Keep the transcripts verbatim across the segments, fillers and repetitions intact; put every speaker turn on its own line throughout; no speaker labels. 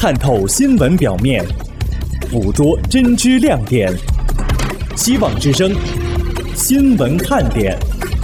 探透新闻表面，捕捉真知亮点。希望之声新闻看点。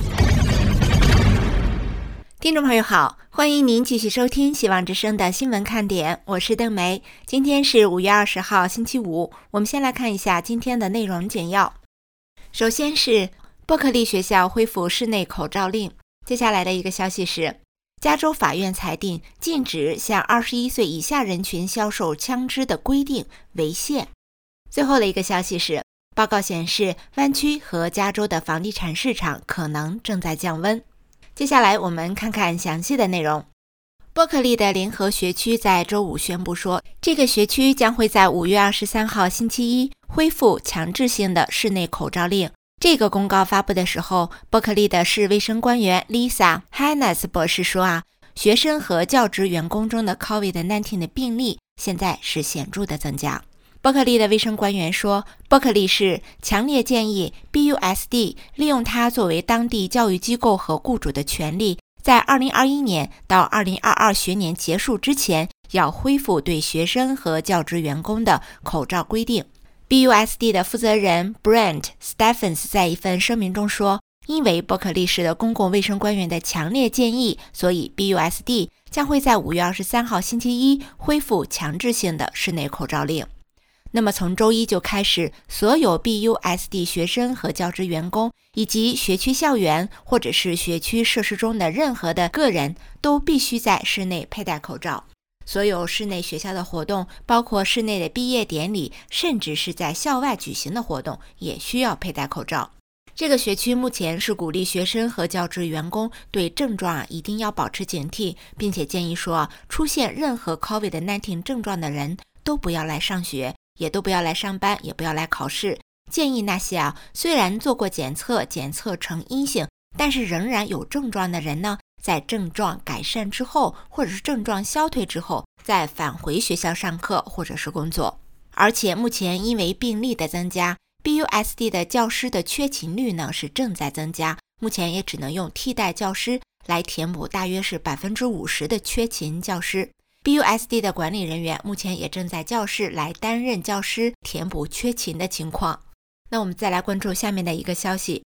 听众朋友好，欢迎您继续收听希望之声的新闻看点，我是邓梅。今天是五月二十号星期五，我们先来看一下今天的内容简要。首先是伯克利学校恢复室内口罩令。接下来的一个消息是，加州法院裁定禁止向二十一岁以下人群销售枪支的规定违宪。最后的一个消息是，报告显示湾区和加州的房地产市场可能正在降温。接下来我们看看详细的内容。伯克利的联合学区在周五宣布说，这个学区将会在五月二十三号星期一恢复强制性的室内口罩令。这个公告发布的时候，伯克利的市卫生官员 Lisa Hannes 博士说啊，学生和教职员工中的 COVID 十九 的病例现在是显著的增加。伯克利的卫生官员说，伯克利市强烈建议 B U S D 利用它作为当地教育机构和雇主的权利，在二零二一年到二零二二学年结束之前，要恢复对学生和教职员工的口罩规定。B U S D 的负责人 Brent Stephens 在一份声明中说，因为伯克利市的公共卫生官员的强烈建议，所以 B U S D 将会在五月二十三号星期一恢复强制性的室内口罩令。那么从周一就开始，所有 B U S D 学生和教职员工以及学区校园或者是学区设施中的任何的个人都必须在室内佩戴口罩。所有室内学校的活动，包括室内的毕业典礼，甚至是在校外举行的活动，也需要佩戴口罩。这个学区目前是鼓励学生和教职员工对症状啊一定要保持警惕，并且建议说啊，出现任何 COVID 十九 症状的人都不要来上学，也都不要来上班，也不要来考试。建议那些啊虽然做过检测，检测呈阴性，但是仍然有症状的人呢，在症状改善之后，或者是症状消退之后，再返回学校上课或者是工作。而且目前因为病例的增加， B U S D 的教师的缺勤率呢是正在增加，目前也只能用替代教师来填补大约是 百分之五十 的缺勤教师。B U S D 的管理人员目前也正在教室来担任教师，填补缺勤的情况。那我们再来关注下面的一个消息。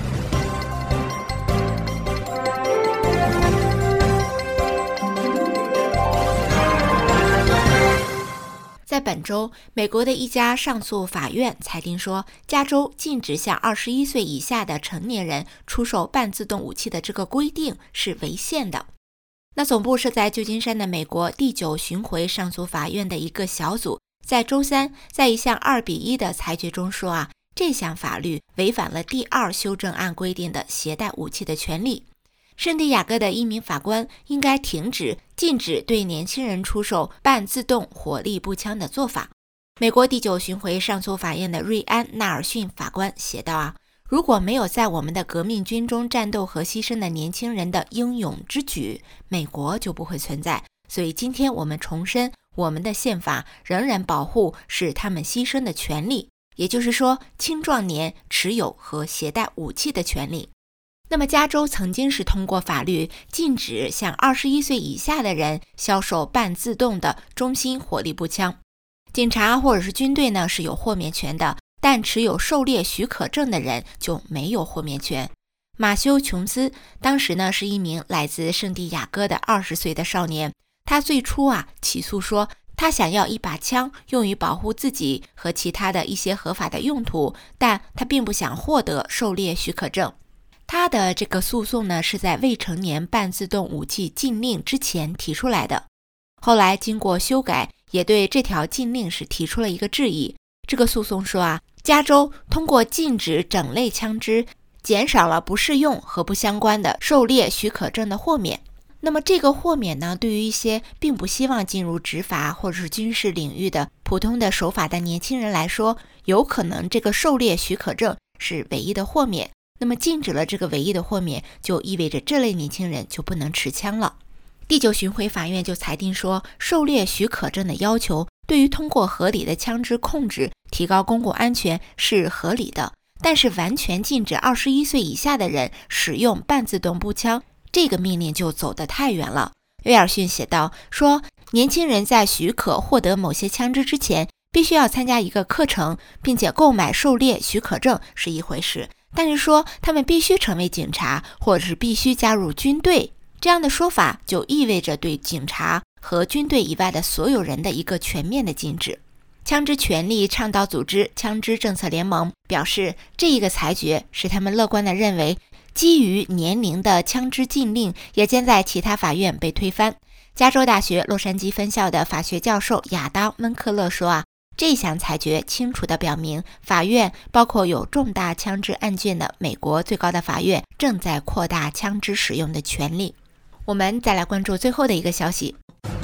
在本周，美国的一家上诉法院裁定说，加州禁止向二十一岁以下的成年人出售半自动武器的这个规定是违宪的。那总部设在旧金山的美国第九巡回上诉法院的一个小组，在周三在一项二比一的裁决中说啊，这项法律违反了第二修正案规定的携带武器的权利。圣地亚哥的一名法官应该停止禁止对年轻人出售半自动火力步枪的做法。美国第九巡回上诉法院的瑞安·纳尔逊法官写道啊，如果没有在我们的革命军中战斗和牺牲的年轻人的英勇之举，美国就不会存在。所以今天我们重申，我们的宪法仍然保护使他们牺牲的权利，也就是说青壮年持有和携带武器的权利。那么加州曾经是通过法律禁止向二十一岁以下的人销售半自动的中心火力步枪。警察或者是军队呢是有豁免权的，但持有狩猎许可证的人就没有豁免权。马修·琼斯当时呢是一名来自圣地亚哥的二十岁的少年，他最初啊起诉说，他想要一把枪用于保护自己和其他的一些合法的用途，但他并不想获得狩猎许可证。他的这个诉讼呢，是在未成年半自动武器禁令之前提出来的。后来经过修改，也对这条禁令是提出了一个质疑。这个诉讼说啊，加州通过禁止整类枪支，减少了不适用和不相关的狩猎许可证的豁免。那么这个豁免呢，对于一些并不希望进入执法或者是军事领域的普通的守法的年轻人来说，有可能这个狩猎许可证是唯一的豁免。那么禁止了这个唯一的豁免，就意味着这类年轻人就不能持枪了。第九巡回法院就裁定说，狩猎许可证的要求对于通过合理的枪支控制提高公共安全是合理的，但是完全禁止二十一岁以下的人使用半自动步枪，这个命令就走得太远了。威尔逊写道说， 年轻人在许可获得某些枪支之前，必须要参加一个课程，并且购买狩猎许可证是一回事，但是说他们必须成为警察，或者是必须加入军队，这样的说法就意味着对警察和军队以外的所有人的一个全面的禁止。枪支权利倡导组织枪支政策联盟表示，这一个裁决使他们乐观地认为，基于年龄的枪支禁令也将在其他法院被推翻。加州大学洛杉矶分校的法学教授亚当·温克勒说啊，这项裁决清楚地表明，法院包括有重大枪支案件的美国最高的法院正在扩大枪支使用的权利。我们再来关注最后的一个消息。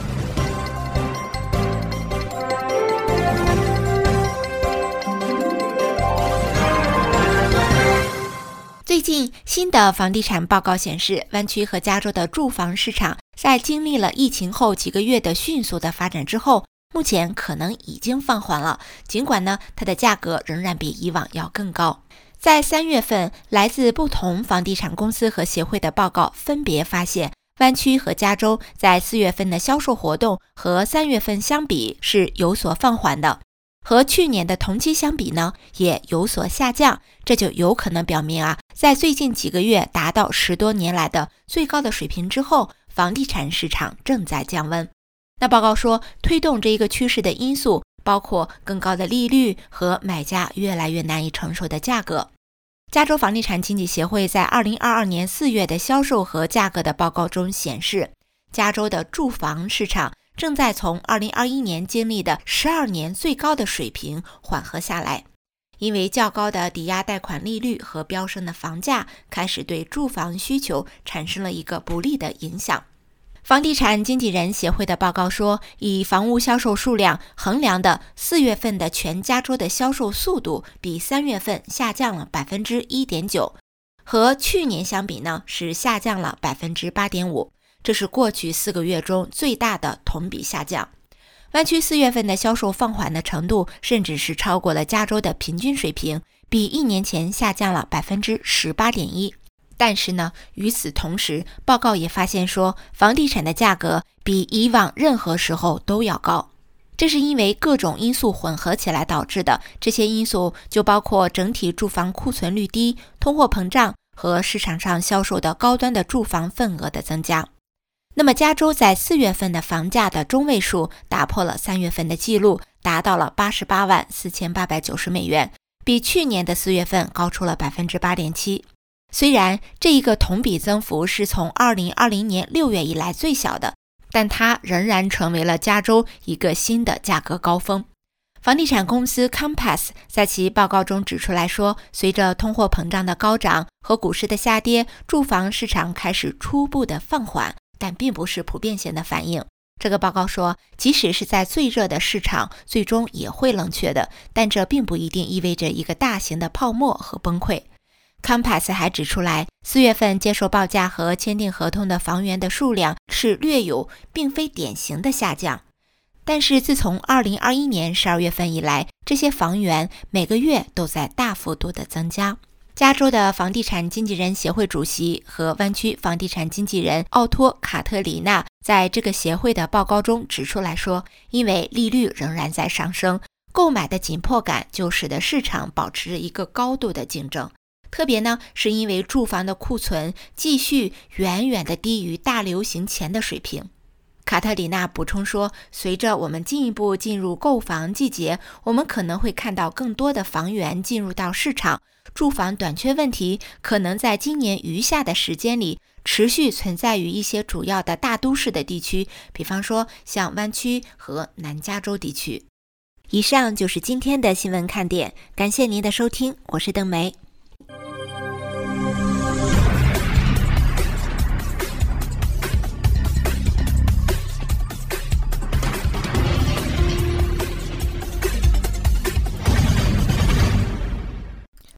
最近新的房地产报告显示，湾区和加州的住房市场在经历了疫情后几个月的迅速的发展之后，目前可能已经放缓了，尽管呢，它的价格仍然比以往要更高。在三月份，来自不同房地产公司和协会的报告分别发现，湾区和加州在四月份的销售活动和三月份相比是有所放缓的，和去年的同期相比呢，也有所下降。这就有可能表明啊，在最近几个月达到十多年来的最高的水平之后，房地产市场正在降温。那报告说，推动这一个趋势的因素包括更高的利率和买家越来越难以承受的价格。加州房地产经纪协会在二零二二年四月的销售和价格的报告中显示，加州的住房市场正在从二零二一年经历的十二年最高的水平缓和下来，因为较高的抵押贷款利率和飙升的房价开始对住房需求产生了一个不利的影响。房地产经纪人协会的报告说，以房屋销售数量衡量的四月份的全加州的销售速度比三月份下降了 百分之一点九， 和去年相比呢是下降了 百分之八点五， 这是过去四个月中最大的同比下降。湾区四月份的销售放缓的程度甚至是超过了加州的平均水平，比一年前下降了 百分之十八点一。但是呢，与此同时，报告也发现说，房地产的价格比以往任何时候都要高。这是因为各种因素混合起来导致的，这些因素就包括整体住房库存率低、通货膨胀和市场上销售的高端的住房份额的增加。那么加州在四月份的房价的中位数打破了三月份的记录，达到了八十八万四千八百九十美元，比去年的四月份高出了 百分之八点七。虽然这一个同比增幅是从二零二零年六月以来最小的，但它仍然成为了加州一个新的价格高峰。房地产公司 Compass 在其报告中指出来说，随着通货膨胀的高涨和股市的下跌，住房市场开始初步的放缓，但并不是普遍性的反应。这个报告说，即使是在最热的市场，最终也会冷却的，但这并不一定意味着一个大型的泡沫和崩溃。Compass 还指出来，四月份接受报价和签订合同的房源的数量是略有并非典型的下降，但是自从二零二一年十二月份以来，这些房源每个月都在大幅度的增加。加州的房地产经纪人协会主席和湾区房地产经纪人奥托·卡特里纳在这个协会的报告中指出来说，因为利率仍然在上升，购买的紧迫感就使得市场保持着一个高度的竞争。特别呢，是因为住房的库存继续远远的低于大流行前的水平。卡特里娜补充说，随着我们进一步进入购房季节，我们可能会看到更多的房源进入到市场，住房短缺问题可能在今年余下的时间里持续存在于一些主要的大都市的地区，比方说像湾区和南加州地区。以上就是今天的新闻看点，感谢您的收听，我是邓梅。